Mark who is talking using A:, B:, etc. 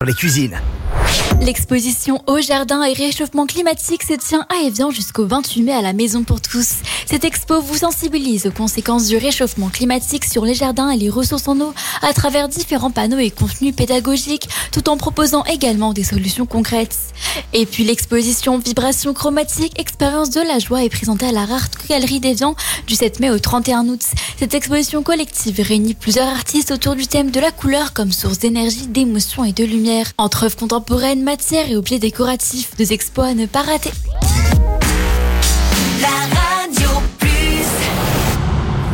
A: dans les cuisines.
B: L'exposition Eau, Jardin et Réchauffement climatique se tient à Évian jusqu'au 28 mai à la Maison pour tous. Cette expo vous sensibilise aux conséquences du réchauffement climatique sur les jardins et les ressources en eau à travers différents panneaux et contenus pédagogiques, tout en proposant également des solutions concrètes. Et puis l'exposition Vibration chromatique, expérience de la joie est présentée à la Rare Galerie d'Évian du 7 mai au 31 août. Cette exposition collective réunit plusieurs artistes autour du thème de la couleur comme source d'énergie, d'émotion et de lumière. Entre œuvres contemporaines, matières et objets décoratifs, 2 expos à ne pas rater.